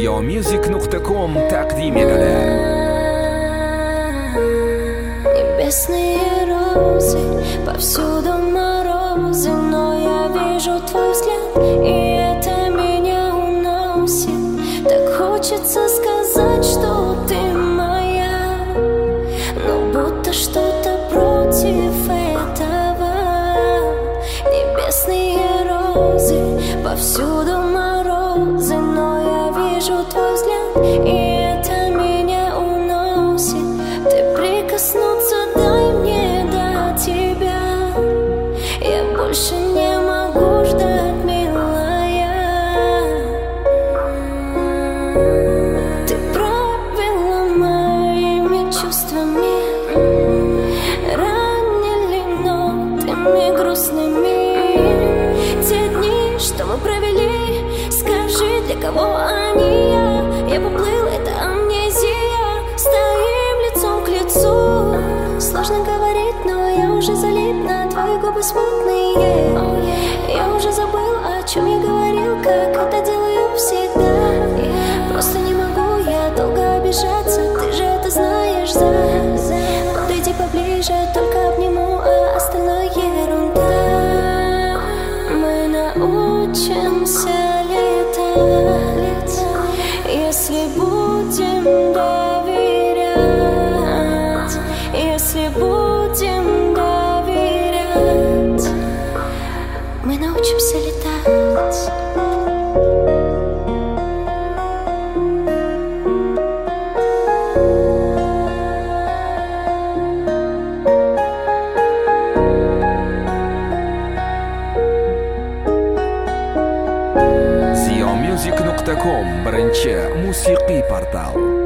ziyomusic.com taqdim etadi. Небесные розы, повсюду морозы, но я вижу твой взгляд, и это меня уносит. Так хочется сказать, что ты моя, но будто что-то против этого. Небесные розы, повсюду морозы, но я вижу твой взгляд, и это меня уносит. Ты прикоснуться дай мне до тебя, я больше не могу ждать, милая. Ты правила моими чувствами, ранили нотами грустными. Те дни, что мы провели, скажи, для кого они? Я поплыл, это амнезия, стоим лицом к лицу. Сложно говорить, но я уже залип на твои губы смутные. Я уже забыл, о чем я говорил, как это делаю всегда. Просто не могу я долго обижаться, ты же это знаешь. Подойди поближе, только обниму, а остальное ерунда. Мы научимся летать, если будем доверять, если будем доверять, мы научимся летать. ziyomusic.com birinchi musiqiy portal.